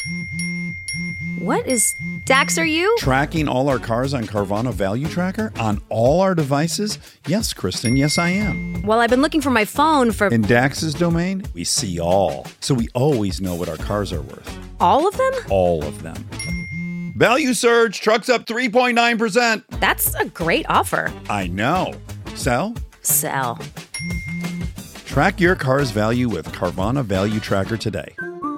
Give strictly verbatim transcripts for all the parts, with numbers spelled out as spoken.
What is... Dax, are you? Tracking all our cars on Carvana Value Tracker on all our devices? Yes, Kristen, yes I am. Well, I've been looking for my phone for... In Dax's domain, we see all. So we always know what our cars are worth. All of them? All of them. Value surge, trucks up three point nine percent. That's a great offer. I know. Sell? Sell. Track your car's value with Carvana Value Tracker today.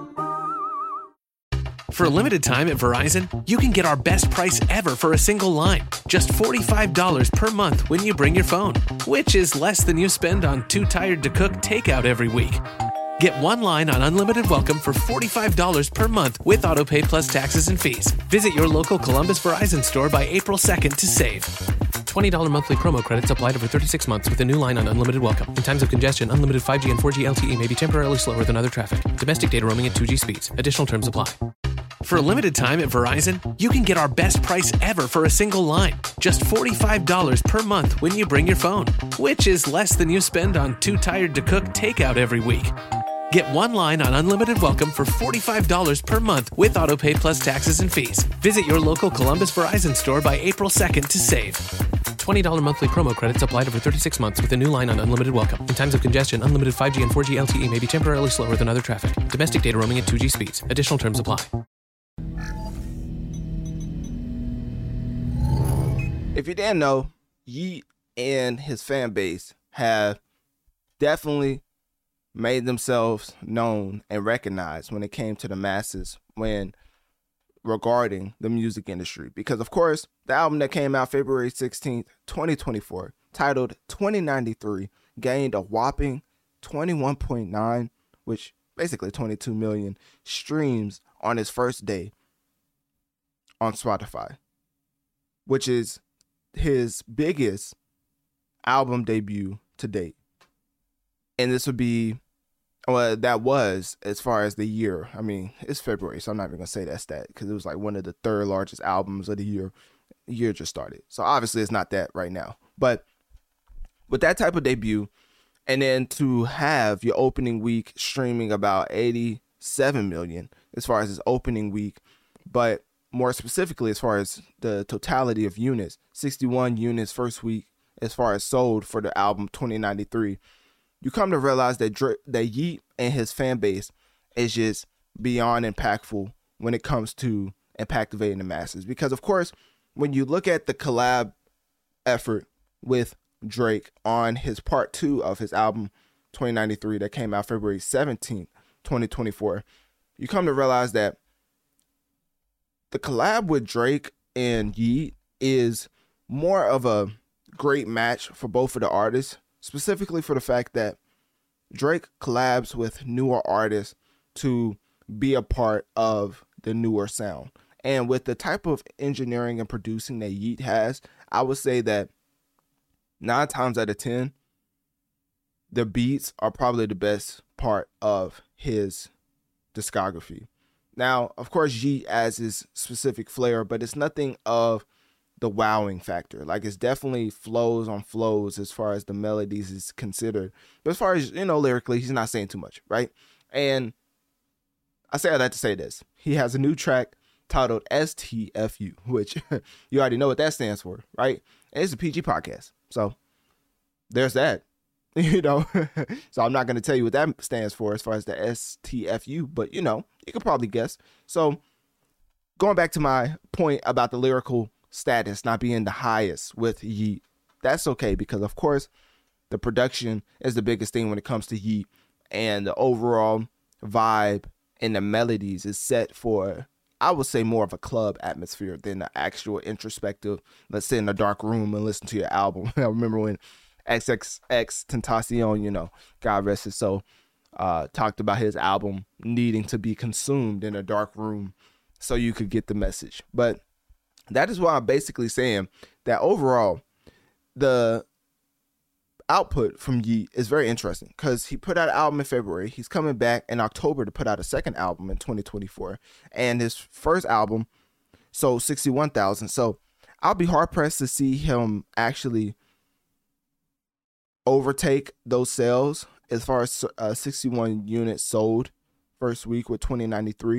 For a limited time at Verizon, you can get our best price ever for a single line. Just forty-five dollars per month when you bring your phone, which is less than you spend on Too Tired to Cook takeout every week. Get one line on Unlimited Welcome for forty-five dollars per month with AutoPay plus taxes and fees. Visit your local Columbus Verizon store by April second to save. twenty dollars monthly promo credits applied over thirty-six months with a new line on Unlimited Welcome. In times of congestion, unlimited five G and four G L T E may be temporarily slower than other traffic. Domestic data roaming at two G speeds. Additional terms apply. For a limited time at Verizon, you can get our best price ever for a single line. Just forty-five dollars per month when you bring your phone, which is less than you spend on Too Tired to Cook takeout every week. Get one line on Unlimited Welcome for forty-five dollars per month with AutoPay plus taxes and fees. Visit your local Columbus Verizon store by April second to save. twenty dollars monthly promo credits applied over thirty-six months with a new line on Unlimited Welcome. In times of congestion, unlimited five G and four G L T E may be temporarily slower than other traffic. Domestic data roaming at two G speeds. Additional terms apply. If you didn't know, Yeat and his fan base have definitely made themselves known and recognized when it came to the masses when regarding the music industry. Because, of course, the album that came out February sixteenth, twenty twenty-four, titled twenty ninety-three, gained a whopping twenty-one point nine, which basically twenty-two million streams on its first day on Spotify, which is his biggest album debut to date. And this would be, well, that was as far as the year. I mean, it's February, so I'm not even going to say that stat because it was like one of the third largest albums of the year. The year just started. So obviously it's not that right now. But with that type of debut, and then to have your opening week streaming about eighty-seven million as far as his opening week, but more specifically as far as the totality of units, sixty-one units first week as far as sold for the album twenty ninety-three, you come to realize that Dra- that Yeat and his fan base is just beyond impactful when it comes to impactivating the masses. Because, of course, when you look at the collab effort with Drake on his part two of his album twenty ninety-three that came out February seventeenth, twenty twenty-four, you come to realize that the collab with Drake and Yeat is more of a great match for both of the artists, specifically for the fact that Drake collabs with newer artists to be a part of the newer sound. And with the type of engineering and producing that Yeat has, I would say that nine times out of ten, the beats are probably the best part of his discography. Now, of course, Yeat adds his specific flair, but it's nothing of the wowing factor. Like, it's definitely flows on flows as far as the melodies is considered. But as far as, you know, lyrically, he's not saying too much, right? And I say all that to say this. He has a new track titled S T F U, which you already know what that stands for, right? And it's a P G podcast. So there's that, you know. So I'm not going to tell you what that stands for as far as the S T F U, but, you know, you could probably guess. So going back to my point about the lyrical status not being the highest with Yeat, that's okay, because of course the production is the biggest thing when it comes to Yeat, and the overall vibe and the melodies is set for, I would say, more of a club atmosphere than the actual introspective, let's sit in a dark room and listen to your album. I remember when X X X Tentacion, you know, God rest his soul, uh, talked about his album needing to be consumed in a dark room so you could get the message. But that is why I'm basically saying that overall, the output from Yeat is very interesting, because he put out an album in February. He's coming back in October to put out a second album in twenty twenty-four. And his first album sold sixty-one thousand. So I'll be hard pressed to see him actually overtake those sales as far as uh, sixty-one units sold first week with twenty ninety-three.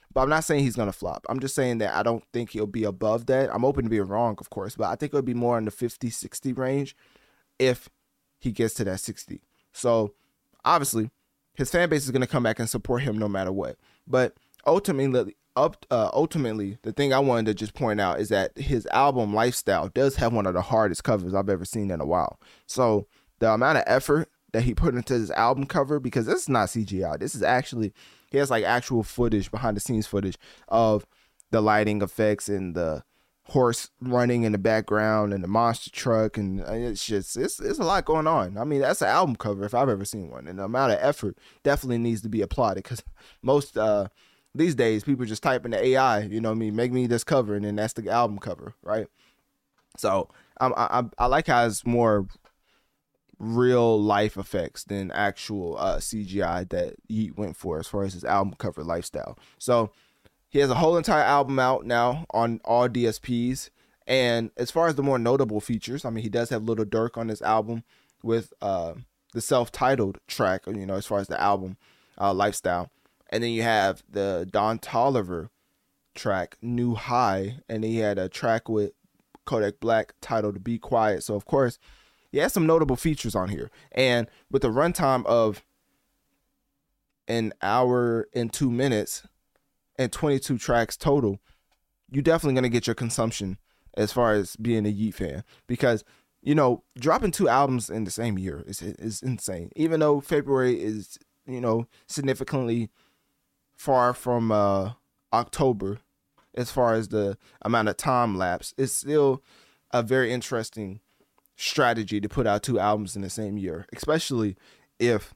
But I'm not saying he's going to flop. I'm just saying that I don't think he'll be above that. I'm open to being wrong, of course, but I think it'll be more in the fifty, sixty range if he gets to that sixty. So obviously his fan base is going to come back and support him no matter what. But ultimately, up, uh, ultimately, the thing I wanted to just point out is that his album Lifestyle does have one of the hardest covers I've ever seen in a while. So the amount of effort that he put into his album cover, because this is not C G I. This is actually, he has like actual footage, behind the scenes footage of the lighting effects and the horse running in the background and the monster truck, and it's just it's it's a lot going on. I mean, that's an album cover if I've ever seen one, and the amount of effort definitely needs to be applauded, because most uh these days people just type in the A I, you know what I mean, make me this cover, and then that's the album cover, right? So um, I I, I like how it's more real life effects than actual uh C G I that he went for as far as his album cover Lifestyle. So he has a whole entire album out now on all D S Ps. And as far as the more notable features, I mean, he does have Lil Durk on his album with uh, the self-titled track, you know, as far as the album uh, Lifestyle. And then you have the Don Toliver track, New High. And then he had a track with Kodak Black titled Be Quiet. So, of course, he has some notable features on here. And with a runtime of an hour and two minutes, and twenty-two tracks total, you're definitely going to get your consumption as far as being a Yeat fan. Because, you know, dropping two albums in the same year is is insane. Even though February is, you know, significantly far from uh, October as far as the amount of time lapse, it's still a very interesting strategy to put out two albums in the same year, especially if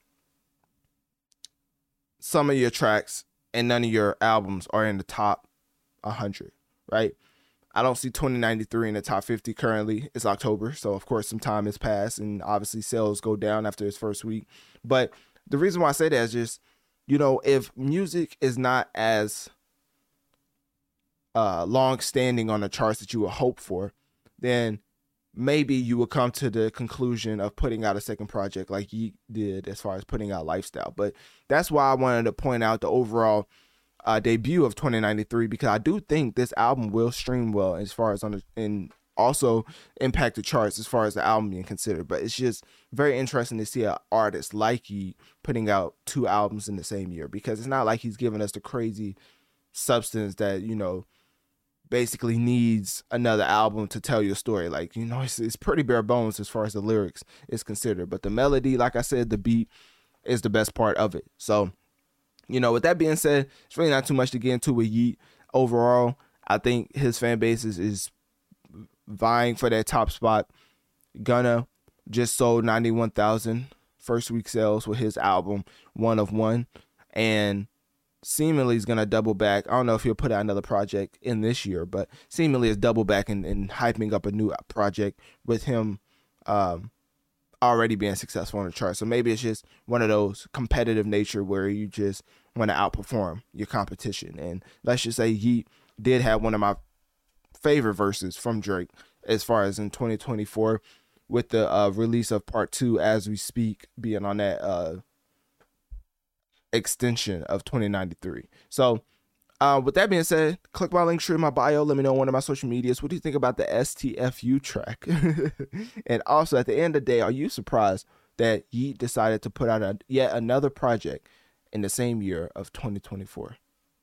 some of your tracks and none of your albums are in the top one hundred, right? I don't see twenty ninety-three in the top fifty currently. It's October, so of course some time has passed, and obviously sales go down after its first week. But the reason why I say that is just, you know, if music is not as uh, long-standing on the charts that you would hope for, then maybe you will come to the conclusion of putting out a second project like Yeat did as far as putting out Lifestyle. But that's why I wanted to point out the overall uh, debut of twenty ninety-three, because I do think this album will stream well as far as on the, and also impact the charts as far as the album being considered. But it's just very interesting to see an artist like Yeat putting out two albums in the same year, because it's not like he's giving us the crazy substance that, you know, basically needs another album to tell your story. Like, you know, it's, it's pretty bare bones as far as the lyrics is considered, but the melody, like I said, the beat is the best part of it. So, you know, with that being said, it's really not too much to get into with Yeat. Overall, I think his fan base is, is vying for that top spot. Gunna just sold ninety-one thousand first week sales with his album One of One, and seemingly is going to double back. I don't know if he'll put out another project in this year, but seemingly is double back and, and hyping up a new project with him um, already being successful on the chart. So maybe it's just one of those competitive nature where you just want to outperform your competition. And let's just say he did have one of my favorite verses from Drake as far as in twenty twenty-four with the uh, release of part two As We Speak being on that uh, extension of twenty ninety-three. So uh, with that being said, click my link tree in my bio. Let me know on one of my social medias. What do you think about the S T F U track? And also at the end of the day, are you surprised that Yeat decided to put out a, yet another project in the same year of twenty twenty-four?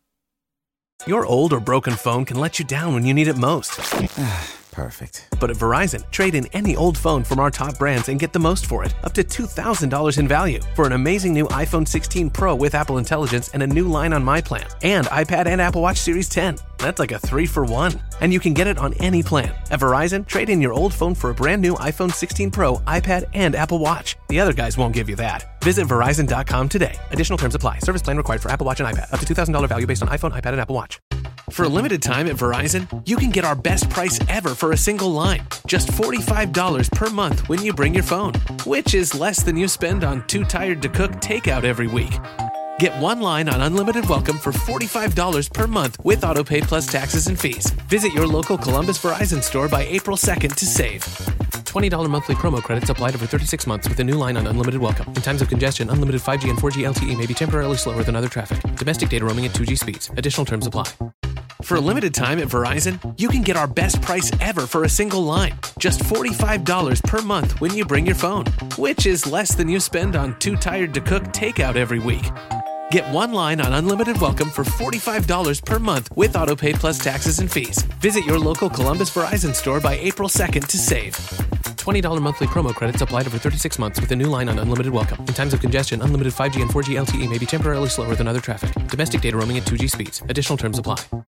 Your old or broken phone can let you down when you need it most. Perfect. But at Verizon, trade in any old phone from our top brands and get the most for it, up to two thousand dollars in value, for an amazing new iPhone sixteen Pro with Apple Intelligence and a new line on My Plan, and iPad and Apple Watch Series ten. That's like a three for one. And you can get it on any plan. At Verizon, trade in your old phone for a brand new iPhone sixteen Pro, iPad, and Apple Watch. The other guys won't give you that. Visit Verizon dot com today. Additional terms apply. Service plan required for Apple Watch and iPad. Up to two thousand dollars value based on iPhone, iPad, and Apple Watch. For a limited time at Verizon, you can get our best price ever for a single line. Just forty-five dollars per month when you bring your phone, which is less than you spend on Too Tired to Cook takeout every week. Get one line on Unlimited Welcome for forty-five dollars per month with AutoPay plus taxes and fees. Visit your local Columbus Verizon store by April second to save. twenty dollars monthly promo credits applied over thirty-six months with a new line on unlimited welcome. In times of congestion, unlimited five G and four G L T E may be temporarily slower than other traffic. Domestic data roaming at two G speeds. Additional terms apply. For a limited time at Verizon, you can get our best price ever for a single line. Just forty-five dollars per month when you bring your phone, which is less than you spend on Too Tired to Cook takeout every week. Get one line on unlimited welcome for forty-five dollars per month with AutoPay plus taxes and fees. Visit your local Columbus Verizon store by April second to save. twenty dollars monthly promo credits applied over thirty-six months with a new line on unlimited welcome. In times of congestion, unlimited five G and four G L T E may be temporarily slower than other traffic. Domestic data roaming at two G speeds. Additional terms apply.